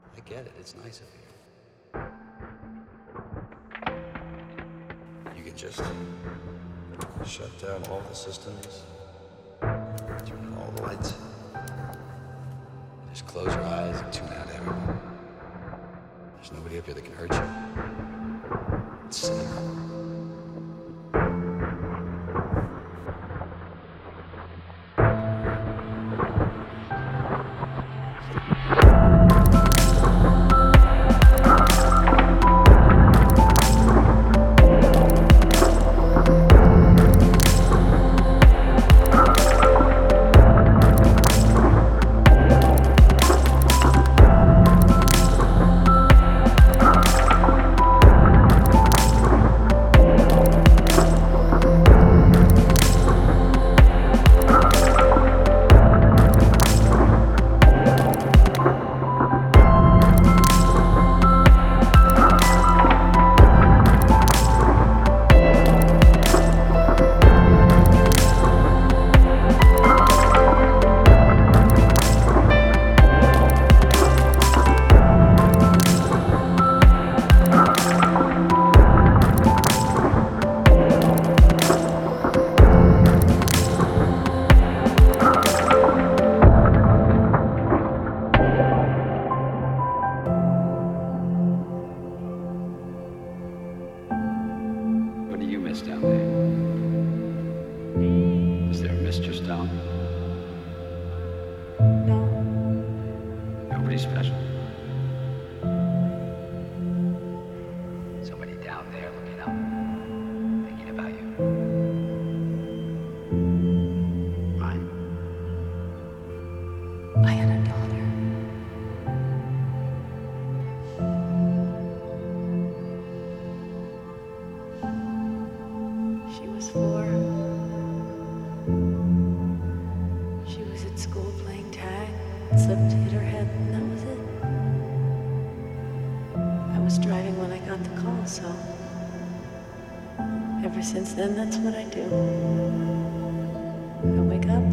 I get it. It's nice of you. You can just shut down all the systems, turn on all the lights. Just close your eyes and tune out everyone. There's nobody up here that can hurt you. It's safe. What do you miss down there? Is there a mistress down? No. Nobody special? Somebody down there looking up, thinking about you. Right? I had a daughter. She was 4. She was at school playing tag, slipped, hit her head, and that was it. I was driving when I got the call, so ever since then, that's what I do. I wake up,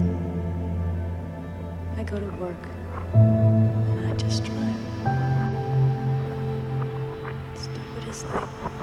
I go to work, and I just drive. Stupidest thing.